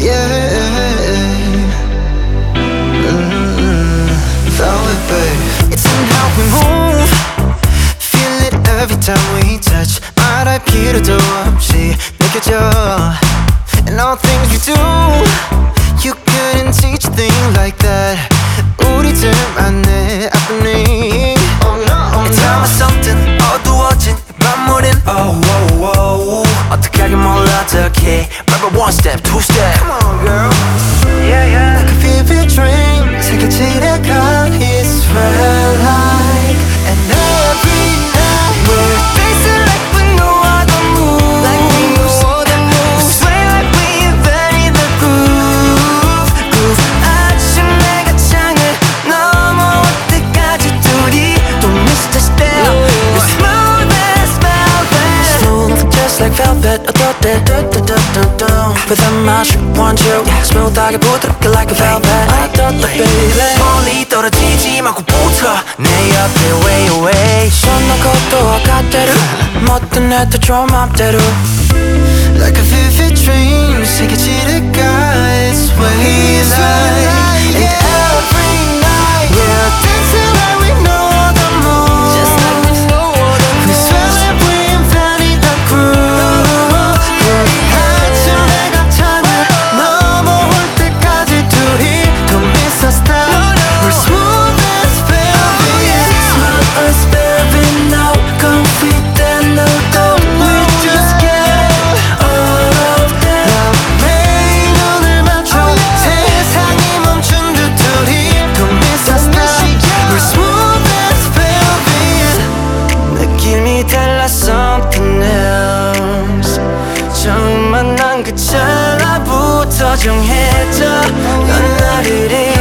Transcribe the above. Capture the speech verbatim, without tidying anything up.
yeah. Mm-hmm. Throw it, babe. It's in how we move, feel it every time we touch. 말할 필요도 없이 느껴져. And all things we do, you couldn't teach a thing like that. 우리들만의 happening. Oh no, oh no. And tell me something. 어두워진 밤물인 oh, oh, oh. 어떻게 하긴 몰라 어떡해. Remember one step, two step. Come on girl. Yeah, yeah. Like a vivid dream. 새겨지려가 it's felt like. And every night we're facing like we know how to move. Like we know how to move. We sway like we invade the groove. Groove. 아주 내가 창을 넘어올 때까지 둘이 don't miss the step. We're smooth as velvet. Smooth just like velvet. 어떨 때 Without my shoe, want you 스무드하게 부드럽게 like a velvet 어떨 때 baby 멀리 떨어지지 말고 붙어 내 옆에 way away 손 놓고 또 갓대로 뭐든 해도 좋은 맘대로 Like a vivid dream 새겨지려가 it's way like And every night we're dancing like we know the moves Just like we know the moves We swear that we invented the groove Something else 처음 만난 그 찰나부터 정해져 넌 나를